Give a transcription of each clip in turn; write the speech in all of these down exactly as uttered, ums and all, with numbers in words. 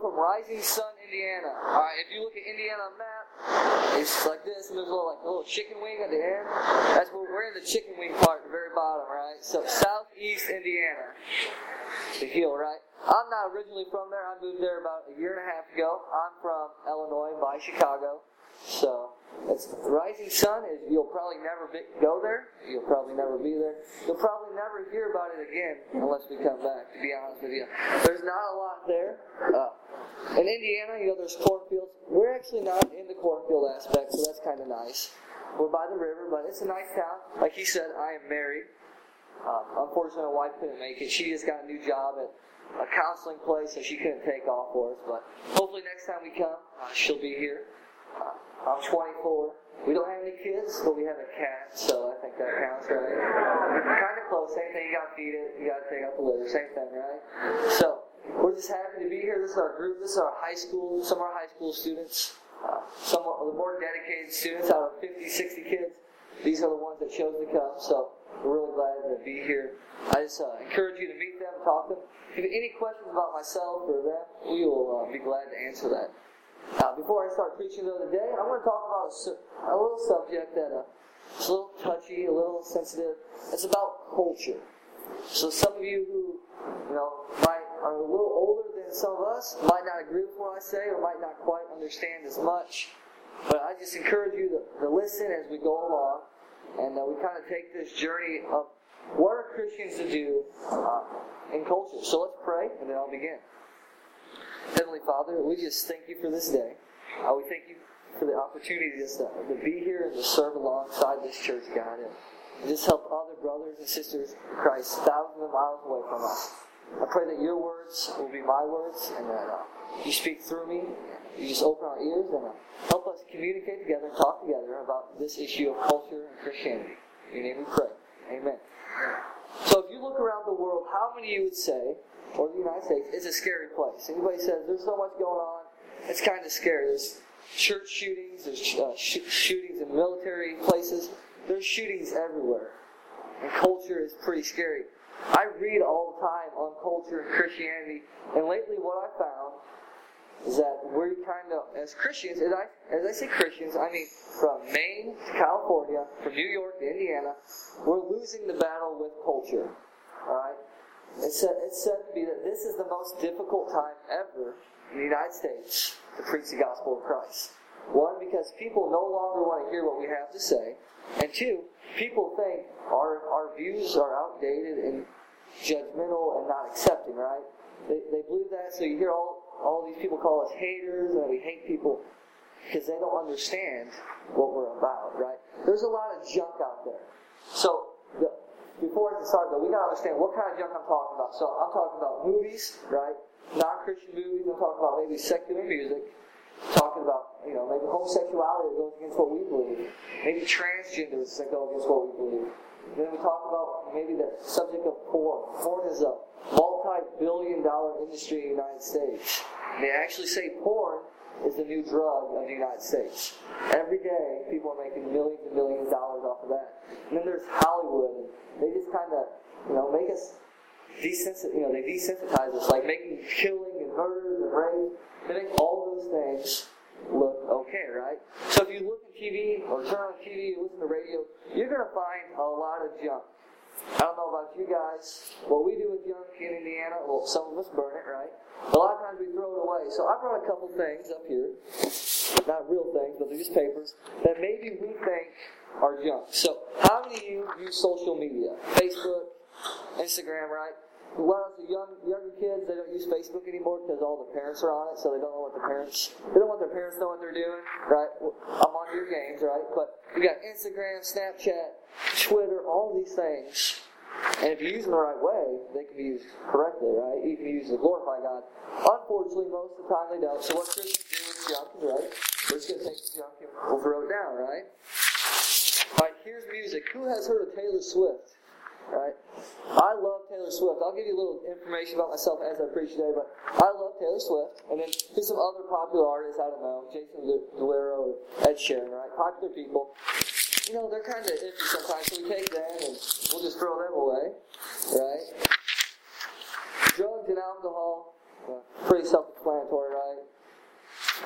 from Rising Sun, Indiana. Alright, if you look at Indiana on the map, it's like this, and there's a little, like, a little chicken wing at the end. That's where we're in the chicken wing part at the very bottom, right? So, southeast Indiana. The hill, right? I'm not originally from there. I moved there about a year and a half ago. I'm from Illinois by Chicago. So, it's Rising Sun is, you'll probably never be, go there. You'll probably never be there. You'll probably never hear about it again unless we come back, to be honest with you. There's not a lot there. Uh, in Indiana, you know, there's cornfields. We're actually not in the cornfield aspect, so that's kind of nice. We're by the river, but it's a nice town. Like he said, I am married. Uh, unfortunately, my wife couldn't make it. She just got a new job at a counseling place, so she couldn't take off for us. But hopefully next time we come, uh, she'll be here. Uh, I'm twenty-four. We don't have any kids, but we have a cat, so I think that counts, right? Kind of close. Same thing. You got to feed it. You got to take out the litter. Same thing, right? So we're just happy to be here. This is our group. This is our high school. Some of our high school students. Uh, some of the more dedicated students out of fifty, sixty kids. These are the ones that chose to come. So we're really glad to be here. I just uh, encourage you to meet them, talk to them. If you have any questions about myself or them, we will uh, be glad to answer that. Uh, before I start preaching though today, I want to talk about a, a little subject that uh, is a little touchy, a little sensitive. It's about culture. So some of you who, you know, might are a little older than some of us might not agree with what I say or might not quite understand as much. But I just encourage you to, to listen as we go along, and uh, we kind of take this journey of what are Christians to do uh, in culture. So let's pray, and then I'll begin. Heavenly Father, we just thank you for this day. Uh, we thank you for the opportunity just to, to be here and to serve alongside this church, God, and, and just help other brothers and sisters in Christ thousands of miles away from us. I pray that your words will be my words, and that uh, you speak through me. You just open our ears and uh, help us communicate together and talk together about this issue of culture and Christianity. In your name we pray. Amen. So if you look around the world, how many of you would say, or the United States, it's a scary place? Anybody says there's so much going on, it's kind of scary. There's church shootings, there's uh, sh- shootings in military places, there's shootings everywhere. And culture is pretty scary. I read all the time on culture and Christianity, and lately what I found is that we're kind of, as Christians, as I, as I say Christians, I mean from Maine to California, from New York to Indiana, we're losing the battle with culture. Alright? It's said, it's said to be that this is the most difficult time ever in the United States to preach the gospel of Christ. One, because people no longer want to hear what we have to say. And two, people think our, our views are outdated and judgmental and not accepting, right? They, they believe that, so you hear all All these people call us haters, and we hate people because they don't understand what we're about, right? There's a lot of junk out there. So, the, before I can start, though, we got to understand what kind of junk I'm talking about. So, I'm talking about movies, right? Non-Christian movies. I'm talking about maybe secular music. I'm talking about, you know, maybe homosexuality that goes against what we believe. Maybe transgenders that go against what we believe. Then we talk about maybe the subject of porn. Porn is a multi-billion dollar industry in the United States. They actually say porn is the new drug of the United States. Every day, people are making millions and millions of dollars off of that. And then there's Hollywood. And they just kind of, you know, make us desensitize. You know, they desensitize us, like making killing and murders and rape. They make all those things look okay, right? So if you look at T V or turn on T V, or listen to radio, you're going to find a lot of junk. I don't know about you guys. What we do with junk in Indiana, well, some of us burn it, right? A lot of times we throw it away. So I brought a couple things up here. Not real things, but they're just papers that maybe we think are junk. So how many of you use social media? Facebook, Instagram, right? A lot of the young, younger kids, they don't use Facebook anymore because all the parents are on it, so they don't know what the parents, they don't want their parents to know what they're doing, right? I'm on your games, right? But you got Instagram, Snapchat, Twitter, all these things. And if you use them the right way, they can be used correctly, right? You can use them to glorify God. Unfortunately, most of the time they don't. So what Christians do with junk is, right? We're just going to take the junk and we'll throw it down, right? Alright, here's music. Who has heard of Taylor Swift? Right? I love Taylor Swift. I'll give you a little information about myself as I preach today, but I love Taylor Swift. And then here's some other popular artists, I don't know, Jason Derulo or Ed Sheeran, right? Popular people. You know, they're kind of iffy sometimes, so we take them and we'll just throw them away, right? Drugs and alcohol, uh, pretty self-explanatory,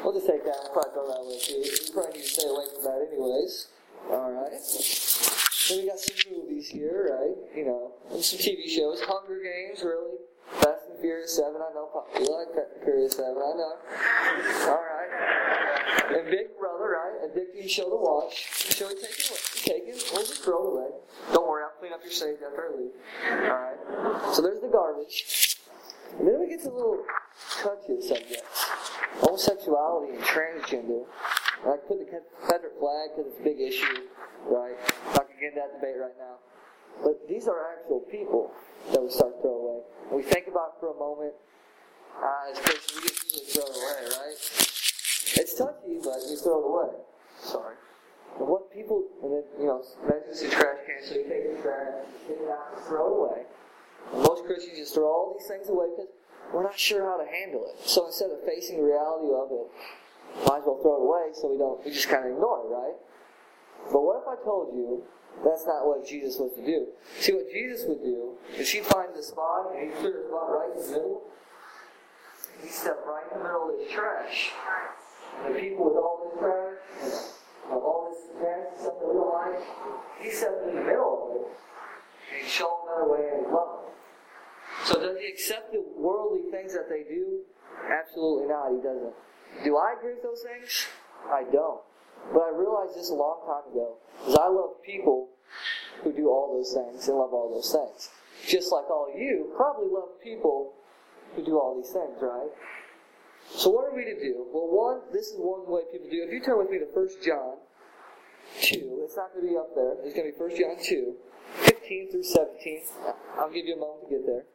We'll just take that. We'll probably throw that away too. We probably need to stay away from that anyways. Alright. Then we got some movies here, right? You know, and some T V shows. Hunger Games, really. Fast and Furious seven, I know. You like Fast and Furious seven, I know. Alright. And Big Brother, right? Addicting show to watch. Shall we take it away? Take it. We'll just throw it away. Don't worry, I'll clean up your stage after I leave. Alright. So there's the garbage. And then we get to little touchy subjects. Homosexuality and transgender. And I put the Confederate flag because it's a big issue, right? I'm not going to get into that debate right now. But these are actual people that we start to throw away. And we think about it for a moment. Ah, as Christians, we just usually throw it away, right? It's touchy, but we throw it away. Sorry. And what people, and then, you know, imagine this is a trash can, so you take the trash, take it out, and throw it away. And most Christians just throw all these things away because we're not sure how to handle it. So instead of facing the reality of it, might as well throw it away so we don't, we just kind of ignore it, right? But what if I told you that's not what Jesus was to do? See, what Jesus would do is he'd find the spot, and he'd clear the spot right in the middle. He'd step right in the middle of this trash. And the people with all this trash, and all this nasty stuff that we don't like, he stepped in the middle of it, and he'd show them another way, and he'd love them. So does he accept the worldly things that they do? Absolutely not, he doesn't. Do I agree with those things? I don't. But I realized this a long time ago, because I love people who do all those things and love all those things. Just like all of you probably love people who do all these things, right? So what are we to do? Well, one, this is one way people do. If you turn with me to First John two, it's not going to be up there. It's going to be First John two, fifteen through seventeen. I'll give you a moment to get there.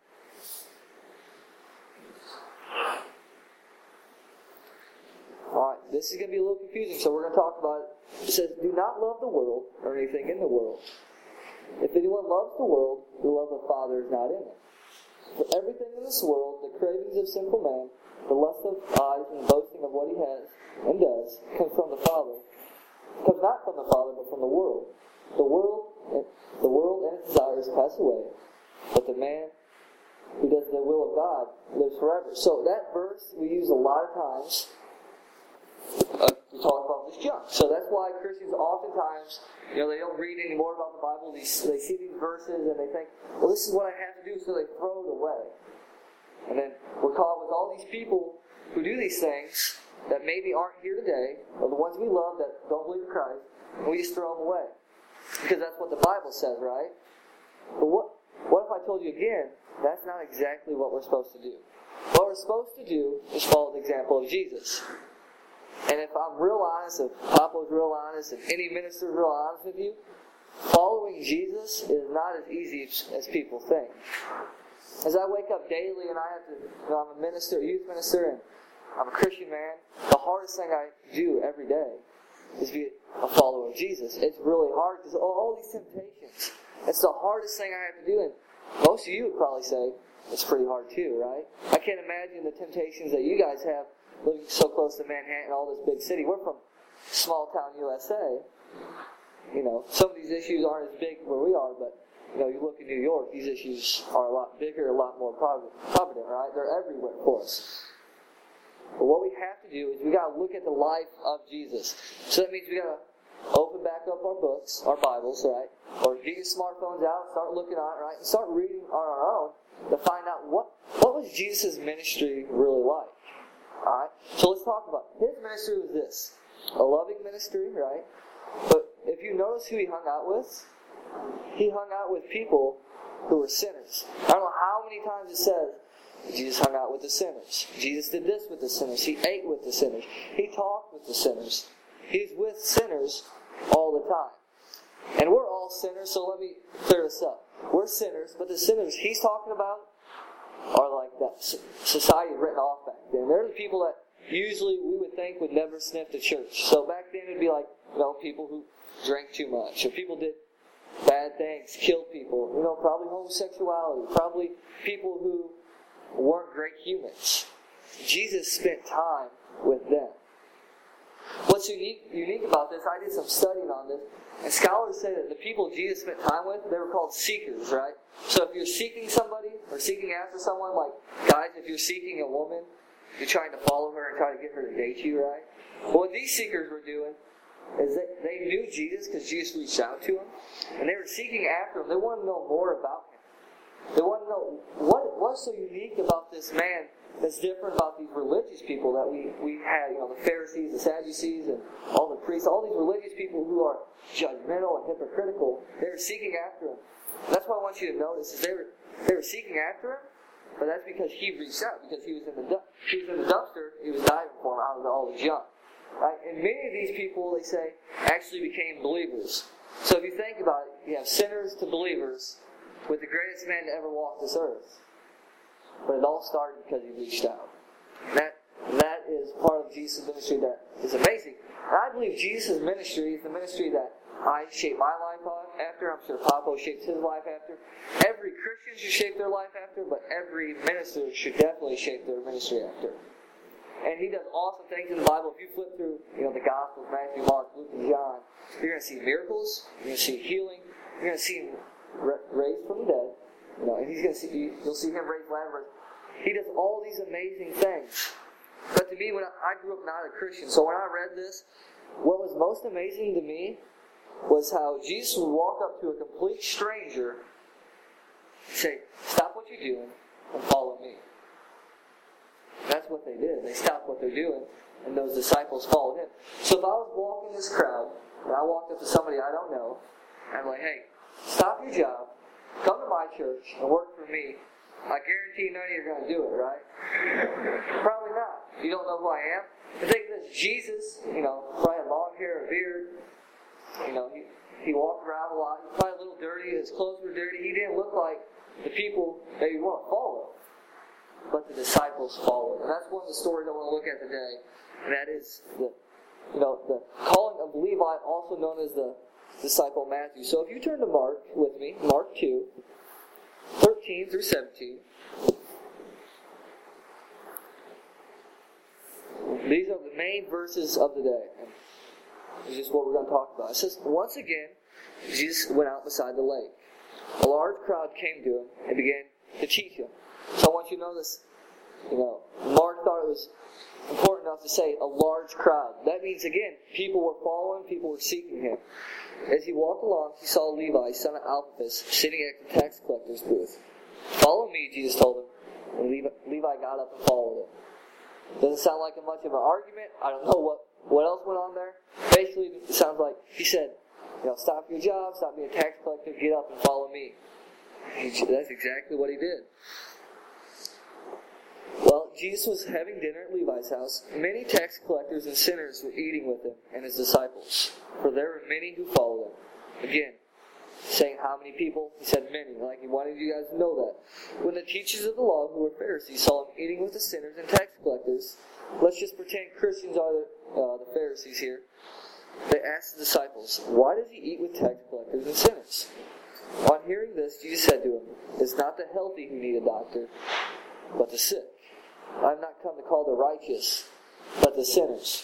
Alright, this is going to be a little confusing, so we're going to talk about it. It says, do not love the world or anything in the world. If anyone loves the world, the love of the Father is not in it. For everything in this world, the cravings of sinful man, the lust of eyes and boasting of what he has and does, comes from the Father. Comes not from the Father, but from the world. The world, the world and its desires pass away, but the man who does the will of God lives forever. So that verse we use a lot of times uh, to talk about this junk. So that's why Christians oftentimes, you know, they don't read any more about the Bible. They, they see these verses and they think, well, this is what I have to do, so they throw it away. And then we're caught with all these people who do these things that maybe aren't here today, or the ones we love that don't believe in Christ, and we just throw them away. Because that's what the Bible says, right? But what, what if I told you again, that's not exactly what we're supposed to do. What we're supposed to do is follow the example of Jesus. And if I'm real honest, if Papa's real honest, if any minister's real honest with you, following Jesus is not as easy as people think. As I wake up daily and I have to, you know, I'm a minister, a youth minister, and I'm a Christian man, the hardest thing I do every day is be a follower of Jesus. It's really hard because all these temptations, it's the hardest thing I have to do. And most of you would probably say it's pretty hard too, right? I can't imagine the temptations that you guys have living so close to Manhattan, all this big city. We're from small town U S A. You know, some of these issues aren't as big where we are, but you know, you look in New York, these issues are a lot bigger, a lot more prominent, right? They're everywhere for us. But what we have to do is we got to look at the life of Jesus. So that means we got to open back up our books, our Bibles, right? Or get your smartphones out, start looking on it, right? And start reading on our own to find out what, what was Jesus' ministry really like. Alright? So let's talk about it. His ministry was this. A loving ministry, right? But if you notice who he hung out with, he hung out with people who were sinners. I don't know how many times it says Jesus hung out with the sinners. Jesus did this with the sinners. He ate with the sinners. He talked with the sinners. He's with sinners all the time. And we're all sinners, so let me clear this up. We're sinners, but the sinners he's talking about are like that society written off back then. They're the people that usually we would think would never sniff the church. So back then it would be like, you know, people who drank too much, or people did bad things, killed people, you know, probably homosexuality, probably people who weren't great humans. Jesus spent time with them. What's unique, unique about this, I did some studying on this, and scholars say that the people Jesus spent time with, they were called seekers, right? So if you're seeking somebody, or seeking after someone, like guys, if you're seeking a woman, you're trying to follow her and try to get her to date you, right? Well, what these seekers were doing is they, they knew Jesus because Jesus reached out to them, and they were seeking after him. They wanted to know more about him. They wanted to know what what's so unique about this man that's different about these religious people that we, we had, you know, the Pharisees, the Sadducees, and all the priests, all these religious people who are judgmental and hypocritical. They were seeking after him. And that's what I want you to notice is they were they were seeking after him, but that's because he reached out, because he was in the du- he was in the dumpster, he was diving for him out of the, all the junk. Right? And many of these people, they say, actually became believers. So if you think about it, you have sinners to believers with the greatest man to ever walk this earth. But it all started because he reached out. And that, that is part of Jesus' ministry that is amazing. And I believe Jesus' ministry is the ministry that I shape my life after. I'm sure Papo shapes his life after. Every Christian should shape their life after, but every minister should definitely shape their ministry after. And he does awesome things in the Bible. If you flip through, you know, the Gospels, Matthew, Mark, Luke, and John, you're going to see miracles. You're going to see healing. You're going to see him raised from the dead. You know, and he's going to see, you'll see him raise Lazarus. He does all these amazing things. But to me, when I, I grew up not a Christian, so when I read this, what was most amazing to me was how Jesus would walk up to a complete stranger and say, "Stop what you're doing and follow me." That's what they did. They stopped what they're doing, and those disciples followed him. So if I was walking this crowd, and I walked up to somebody I don't know, and I'm like, "Hey, stop your job, come to my church, and work for me," I guarantee none of you are going to do it, right? Probably not. You don't know who I am. The thing is, Jesus, you know, probably had long hair, a beard. You know, he, he walked around a lot. He was probably a little dirty. His clothes were dirty. He didn't look like the people that you want to follow. But the disciples followed. And that's one of the stories I want to look at today. And that is the, you know, the calling of Levi, also known as the disciple Matthew. So if you turn to Mark with me, Mark two, thirteen through seventeen. These are the main verses of the day. This is what we're going to talk about. It says, "Once again, Jesus went out beside the lake. A large crowd came to him and began to teach him." So I want you to know this. You know, Mark thought it was important enough to say a large crowd. That means, again, people were following, people were seeking him. As he walked along, he saw Levi, son of Alphaeus, sitting at the tax collector's booth. "Follow me," Jesus told him. And Levi, Levi got up and followed him. Doesn't sound like a much of an argument. I don't know what, what else went on there. Basically, it sounds like he said, you know, stop your job, stop being a tax collector, get up and follow me. That's exactly what he did. Well, Jesus was having dinner at Levi's house. Many tax collectors and sinners were eating with him and his disciples, for there were many who followed him. Again, saying how many people? He said many, like he wanted you guys to know that. When the teachers of the law, who were Pharisees, saw him eating with the sinners and tax collectors, let's just pretend Christians are the, uh, the Pharisees here, they asked the disciples, "Why does he eat with tax collectors and sinners?" On hearing this, Jesus said to him, "It's not the healthy who need a doctor, but the sick. I have not come to call the righteous, but the sinners."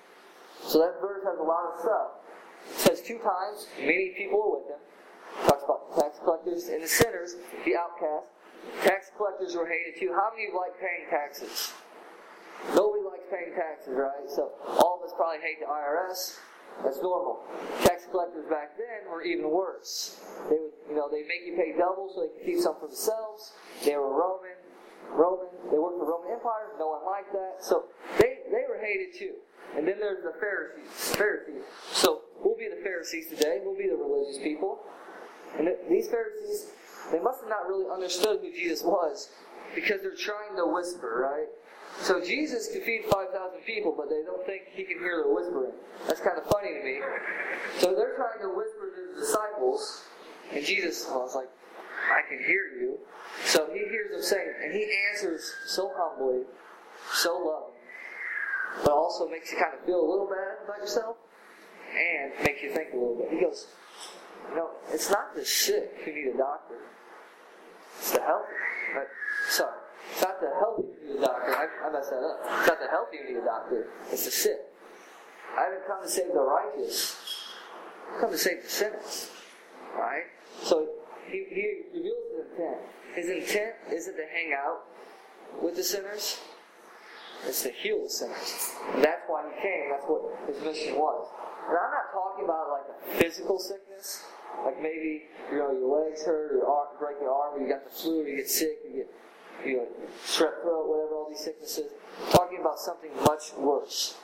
So that verse has a lot of stuff. It says two times, many people were with him. It talks about the tax collectors and the sinners, the outcasts. Tax collectors were hated too. How many of you like paying taxes? Nobody likes paying taxes, right? So all of us probably hate the I R S. That's normal. Tax collectors back then were even worse. They would, you know, they'd make you pay double so they could keep some for themselves. They were Roman. Roman. They worked for the Roman Empire. No one liked that. So they, they were hated too. And then there's the Pharisees. Pharisees. So we'll be the Pharisees today. We'll be the religious people. And these Pharisees, they must have not really understood who Jesus was, because they're trying to whisper, right? So Jesus could feed five thousand people, but they don't think he can hear their whispering. That's kind of funny to me. So they're trying to whisper to the disciples, and Jesus well, was like, "I can hear you." So he hears them saying, and he answers so humbly, so loving, but also makes you kind of feel a little bad about yourself, and makes you think a little bit. He goes, "You know, it's not the sick who need a doctor. It's the healthy." But, sorry. It's not the healthy who need a doctor. I, I messed that up. It's not the healthy who need a doctor. It's the sick. I haven't come to save the righteous. I've come to save the sinners. Right? So he, he reveals his intent. His intent isn't to hang out with the sinners. It's to heal the sinners. And that's why he came. That's what his mission was. And I'm not talking about like a physical sickness. Like maybe, you know, your legs hurt, or your arm, break your arm, or you got the flu, or you get sick, you get you know, strep throat, whatever all these sicknesses. I'm talking about something much worse.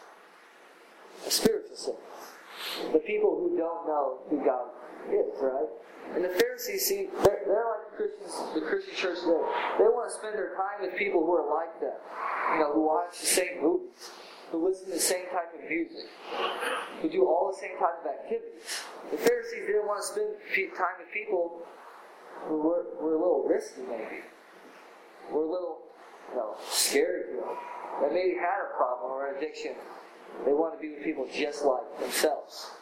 A spiritual sickness. The people who don't know who God is, right? And the Pharisees, see, they're, they're like the Christians, the Christian church today. They want to spend their time with people who are like them. You know, who watch the same movies, who listen to the same type of music, who do all the same type of activities. The Pharisees didn't want to spend time with people who were, were a little risky, maybe. Were a little, you know, scary to them. That maybe had a problem or an addiction. They want to be with people just like themselves.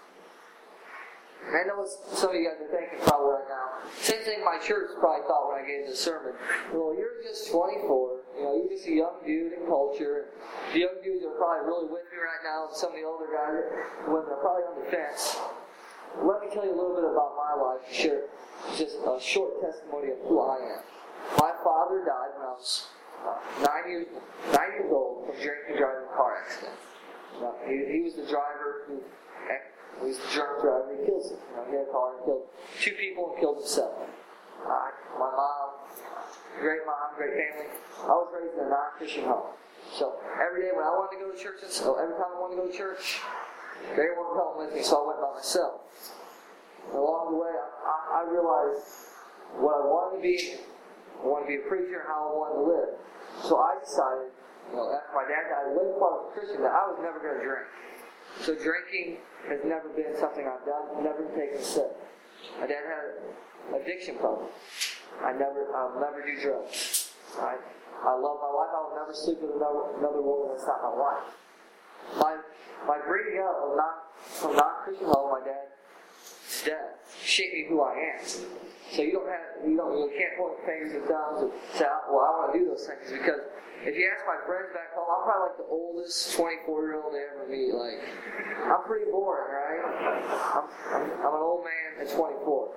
And I know what some of you guys are thinking probably right now. Same thing my church probably thought when I gave this sermon. Well, you're just twenty-four. You know, you're just a young dude in culture. The young dudes are probably really with me right now, and some of the older guys, women are probably on the fence. Let me tell you a little bit about my life. Share just a short testimony of who I am. My father died when I was uh, nine years nine years old from drinking and driving a car accident. Now, he, he was the driver who. He was a drunk driver. He killed him. You know, he had a car and killed two people and killed himself. Uh, my mom, great mom, great family. I was raised in a non-Christian home. So every day when I wanted to go to church, and so every time I wanted to go to church, they weren't coming with me, so I went by myself. And along the way, I, I, I realized what I wanted to be. I wanted to be a preacher and how I wanted to live. So I decided, you know, after my dad died, way before I was a Christian, that I was never going to drink. So drinking has never been something I've done, never taken a sip. My dad had an addiction problem. I never, I'll never do drugs. Right? I love my wife. I will never sleep with another, another woman that's not my wife. My, my bringing up of not, from non-Christian home, my dad's death shaped me who I am. So you don't have, you don't, you can't point fingers and thumbs and say, well, I want to do those things, because if you ask my friends back home, I'm probably like the oldest twenty-four-year-old they ever meet. Like, I'm pretty boring, right? I'm, I'm, I'm an old man at twenty-four.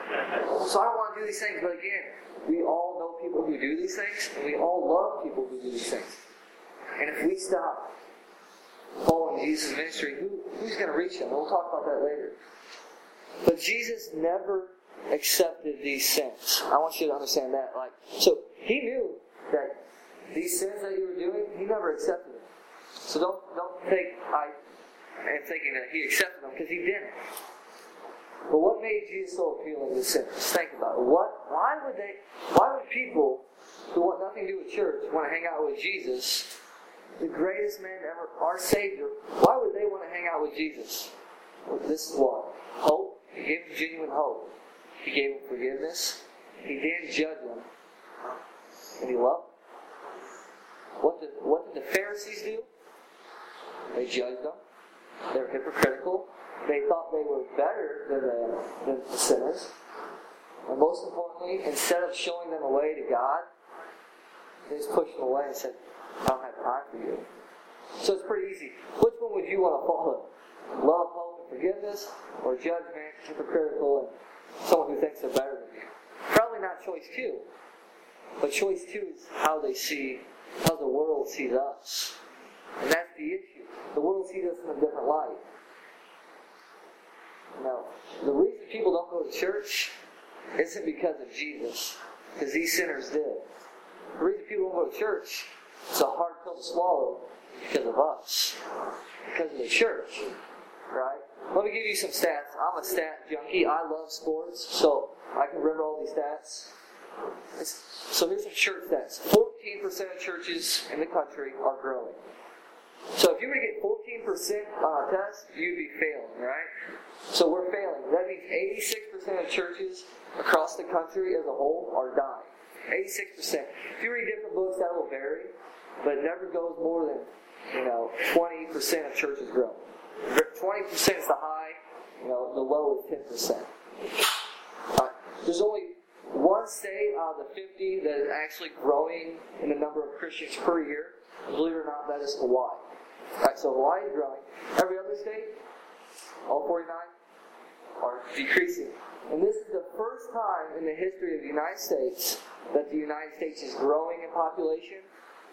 So I don't want to do these things, but again, we all know people who do these things, and we all love people who do these things. And if we stop following Jesus' ministry, who, who's going to reach them? We'll talk about that later. But Jesus never accepted these sins. I want you to understand that. Like, so he knew that these sins that you were doing, he never accepted them. So don't don't think I am thinking that he accepted them, because he didn't. But what made Jesus so appealing to sinners? Think about it. What? Why would they? Why would people who want nothing to do with church want to hang out with Jesus, the greatest man ever, our Savior? Why would they want to hang out with Jesus? Well, this is why. Hope. He gave them genuine hope. He gave them forgiveness. He didn't judge them, and he loved them. What did, what did the Pharisees do? They judged them. They were hypocritical. They thought they were better than the, than the sinners. And most importantly, instead of showing them a way to God, they just pushed them away and said, I don't have time for you. So it's pretty easy. Which one would you want to follow? Love, hope, and forgiveness? Or judgment, hypocritical, and someone who thinks they're better than you? Probably not choice two. But choice two is how they see, how the world sees us. And that's the issue. The world sees us in a different light. No. The reason people don't go to church isn't because of Jesus. Because these sinners did. The reason people don't go to church, it's a hard pill to swallow, because of us. Because of the church. Right? Let me give you some stats. I'm a stat junkie. I love sports, so I can remember all these stats. It's, so here's some church stats. fourteen percent of churches in the country are growing. So if you were to get fourteen percent on a test, you'd be failing, right? So we're failing. That means eighty-six percent of churches across the country as a whole are dying. eighty-six percent. If you read different books, that will vary, but it never goes more than, you know, twenty percent of churches grow. twenty percent is the high, you know, the low is ten percent. Uh, there's only one state out of the fifty that is actually growing in the number of Christians per year. And believe it or not, that is Hawaii. Right, so Hawaii is growing. Every other state, all forty-nine, are decreasing. And this is the first time in the history of the United States that the United States is growing in population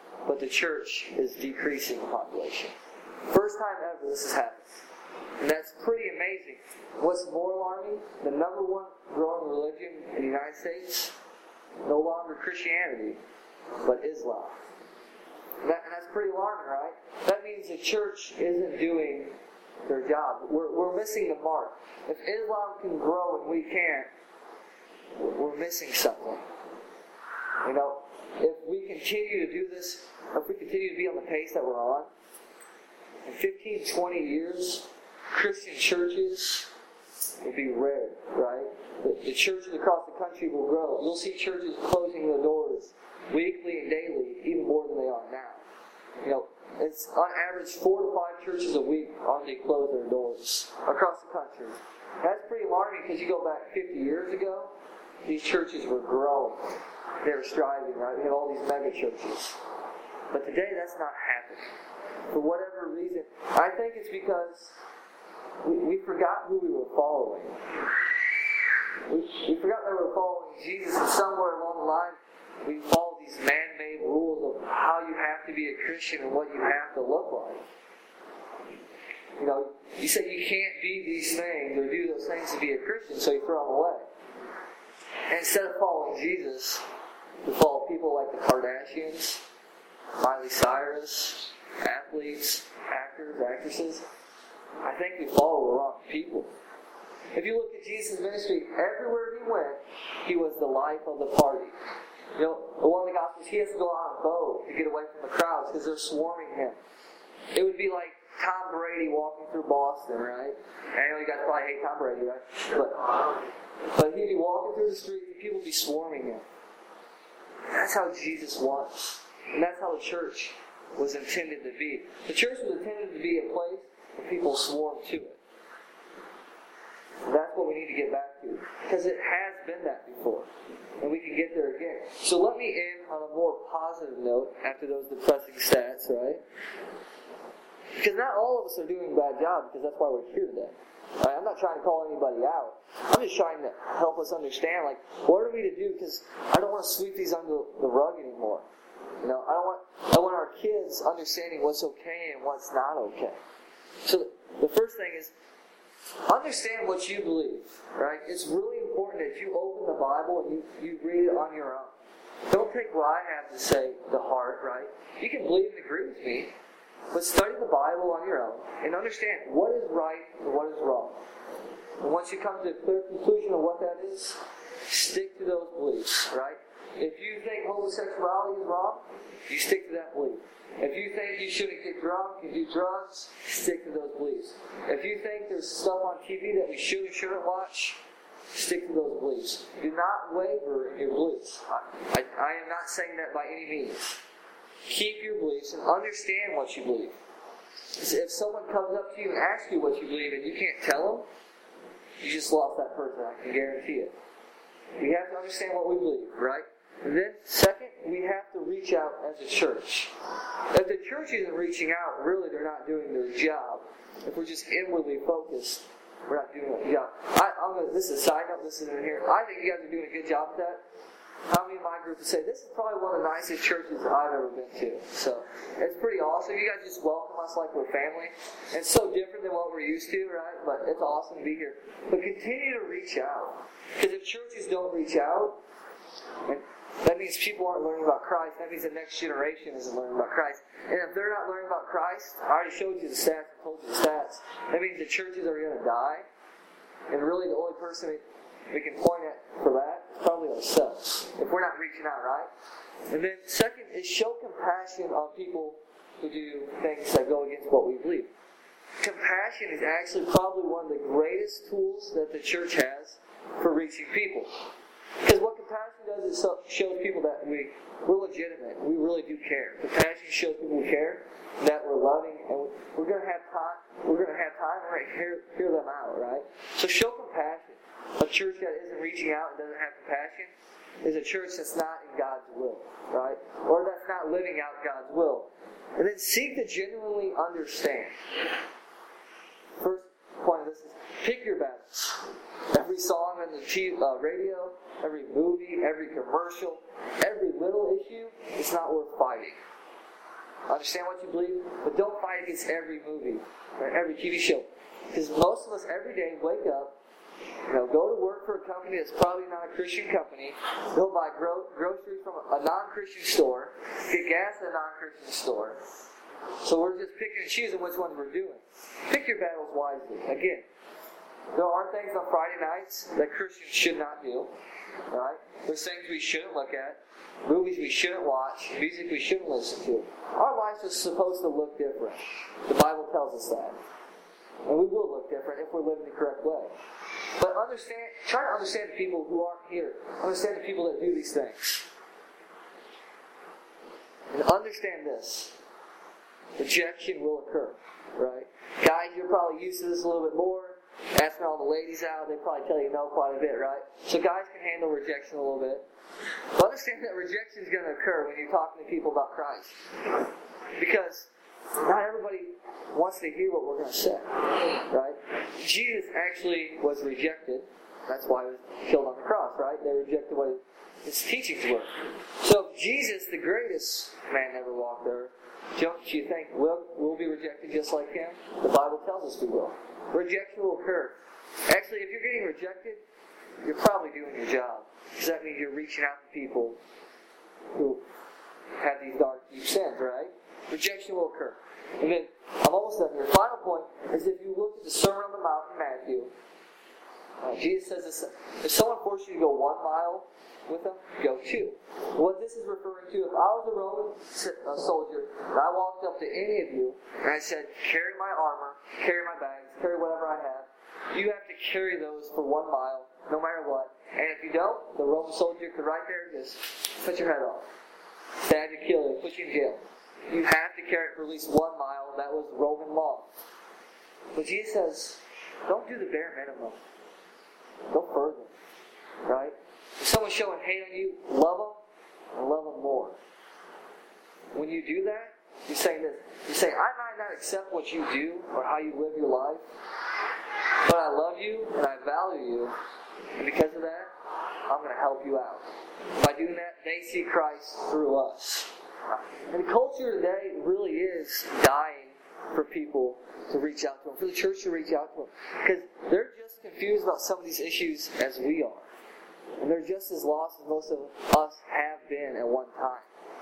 but the church is decreasing in population. First time ever this has happened. And that's pretty amazing. What's more alarming, the number one growing religion in the United States, no longer Christianity, but Islam. And, that, and that's pretty alarming, right? That means the church isn't doing their job. We're, we're missing the mark. If Islam can grow and we can't, we're missing something. You know, if we continue to do this, if we continue to be on the pace that we're on, in fifteen, twenty years, Christian churches will be rare, right? The, the churches across the country will grow. You'll see churches closing their doors weekly and daily, even more than they are now. You know, it's on average four to five churches a week are they close their doors across the country. That's pretty alarming because you go back fifty years ago, these churches were growing. They were striving, right? We have all these mega churches. But today that's not happening. For whatever reason, I think it's because we, we forgot who we were following. We, we forgot that we were following Jesus, and somewhere along the line, we followed these man-made rules of how you have to be a Christian and what you have to look like. You know, you say you can't be these things or do those things to be a Christian, so you throw them away. And instead of following Jesus, we follow people like the Kardashians, Miley Cyrus, athletes, actors, actresses. I think we follow the wrong people. If you look at Jesus' ministry, everywhere he went, he was the life of the party. You know, one of the Gospels, he has to go on a boat to get away from the crowds because they're swarming him. It would be like Tom Brady walking through Boston, right? I know you guys probably hate Tom Brady, right? But, but he'd be walking through the streets and people would be swarming him. That's how Jesus was. And that's how the church was intended to be. The church was intended to be a place where people swarm to it. That's what we need to get back to. Because it has been that before. And we can get there again. So let me end on a more positive note after those depressing stats, right? Because not all of us are doing a bad job, because that's why we're here today. Right? I'm not trying to call anybody out. I'm just trying to help us understand, like, what are we to do? Because I don't want to sweep these under the rug anymore. You know, I don't want I want our kids understanding what's okay and what's not okay. So the first thing is, understand what you believe, right? It's really important that you open the Bible and you, you read it on your own. Don't take what I have to say to heart, right? You can believe and agree with me, but study the Bible on your own and understand what is right and what is wrong. And once you come to a clear conclusion of what that is, stick to those beliefs, right? If you think homosexuality is wrong, you stick to that belief. If you think you shouldn't get drunk and do drugs, stick to those beliefs. If you think there's stuff on T V that we should or shouldn't watch, stick to those beliefs. Do not waver in your beliefs. I, I, I am not saying that by any means. Keep your beliefs and understand what you believe. If someone comes up to you and asks you what you believe and you can't tell them, you just lost that person, I can guarantee it. We have to understand what we believe, right? And then, second, we have to reach out as a church. If the church isn't reaching out, really they're not doing their job. If we're just inwardly focused, we're not doing our job. I, I'm gonna, this is a side note, this isn't in here. I think you guys are doing a good job with that. How many of my group would say, this is probably one of the nicest churches I've ever been to. So, it's pretty awesome. You guys just welcome us like we're family. And it's so different than what we're used to, right? But it's awesome to be here. But continue to reach out. Because if churches don't reach out, and that means people aren't learning about Christ. That means the next generation isn't learning about Christ. And if they're not learning about Christ, I already showed you the stats, I told you the stats. That means the churches are going to die. And really the only person we can point at for that is probably ourselves. If we're not reaching out, right? And then second is show compassion on people who do things that go against what we believe. Compassion is actually probably one of the greatest tools that the church has for reaching people. Because what compassion does is so, shows people that we, we're legitimate. We really do care. Compassion shows people we care, that we're loving, and we're going to have time. We're going to have time to hear, hear them out, right? So show compassion. A church that isn't reaching out and doesn't have compassion is a church that's not in God's will, right? Or that's not living out God's will. And then seek to genuinely understand. First point of this is pick your battles. Every song on the T V, uh, radio, every movie, every commercial, every little issue, it's not worth fighting. understand what you believe, but don't fight against every movie or every T V show. Because most of us every day wake up, you know, go to work for a company that's probably not a Christian company, go buy gro- groceries from a non-Christian store, get gas at a non-Christian store. So we're just picking and choosing which ones we're doing. Pick your battles wisely. Again, there are things on Friday nights that Christians should not do. Right? There's things we shouldn't look at, movies we shouldn't watch, music we shouldn't listen to. Our lives are supposed to look different. The Bible tells us that. And we will look different if we're living the correct way. But understand, try to understand the people who aren't here. Understand the people that do these things. And understand this. Rejection will occur. Right? Guys, you're probably used to this a little bit more. Asking all the ladies out, they probably tell you no quite a bit, right? So guys can handle rejection a little bit. But understand that rejection is going to occur when you're talking to people about Christ. Because not everybody wants to hear what we're going to say, right? Jesus actually was rejected. That's why he was killed on the cross, right? They rejected what his teachings were. So Jesus, the greatest man ever walked there, don't you think we'll, we'll be rejected just like him? The Bible tells us we will. Rejection will occur. Actually, if you're getting rejected, you're probably doing your job. Because that means you're reaching out to people who have these dark, deep sins, right? Rejection will occur. And then, I'm almost done here. Final point is if you look at the Sermon on the Mount in Matthew, uh, Jesus says this, if someone forced you to go one mile with them, go two. What this is referring to, if I was a Roman uh, soldier and I walked up to any of you and I said, carry my armor, carry my bags, carry whatever I have, you have to carry those for one mile, no matter what. And if you don't, the Roman soldier could right there just cut your head off, stab you, kill you, put you in jail. You have to carry it for at least one mile. That was Roman law. But Jesus says, don't do the bare minimum. Go further. Right? If someone's showing hate on you, love them and love them more. When you do that, you're saying this. You say, I might not accept what you do or how you live your life, but I love you and I value you. And because of that, I'm going to help you out. By doing that, they see Christ through us. And the culture today really is dying for people to reach out to them, for the church to reach out to them. Because they're just confused about some of these issues as we are. And they're just as lost as most of us have been at one time.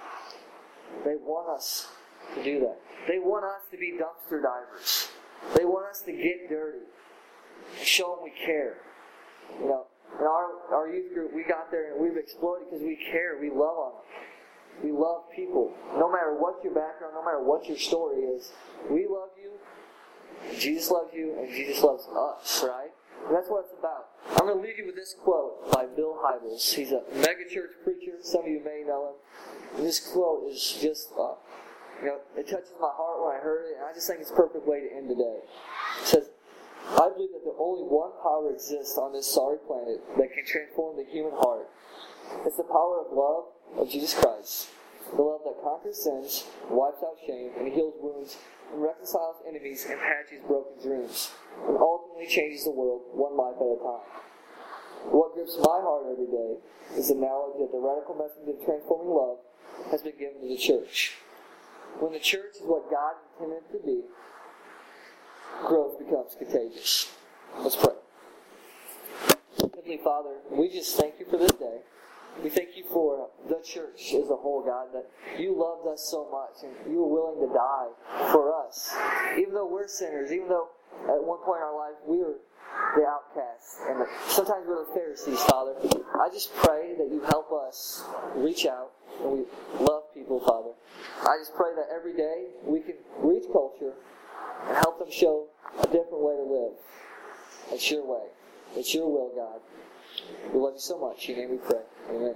They want us to do that. They want us to be dumpster divers. They want us to get dirty and show them we care. You know, in our, our youth group, we got there and we've exploded because we care. We love on them. We love people. No matter what your background, no matter what your story is, we love you, Jesus loves you, and Jesus loves us, right? And that's what it's about. I'm going to leave you with this quote by Bill Hybels. He's a megachurch preacher. Some of you may know him. And this quote is just, uh, you know, it touches my heart when I heard it, and I just think it's a perfect way to end today. It says, I believe that there only one power exists on this sorry planet that can transform the human heart. It's the power of love of Jesus Christ. The love that conquers sins, wipes out shame, and heals wounds, and reconciles enemies and patches broken dreams, and ultimately changes the world one life at a time. What grips my heart every day is the knowledge that the radical message of transforming love has been given to the church. When the church is what God intended it to be, growth becomes contagious. Let's pray. Heavenly Father, we just thank you for this day. We thank you for the church as a whole, God, that you loved us so much and you were willing to die for us. Even though we're sinners, even though at one point in our life we were the outcasts, and the, sometimes we're the Pharisees, Father. I just pray that you help us reach out, and we love people, Father. I just pray that every day we can reach culture and help them show a different way to live. It's your way. It's your will, God. We love you so much. In your name we pray. Amen.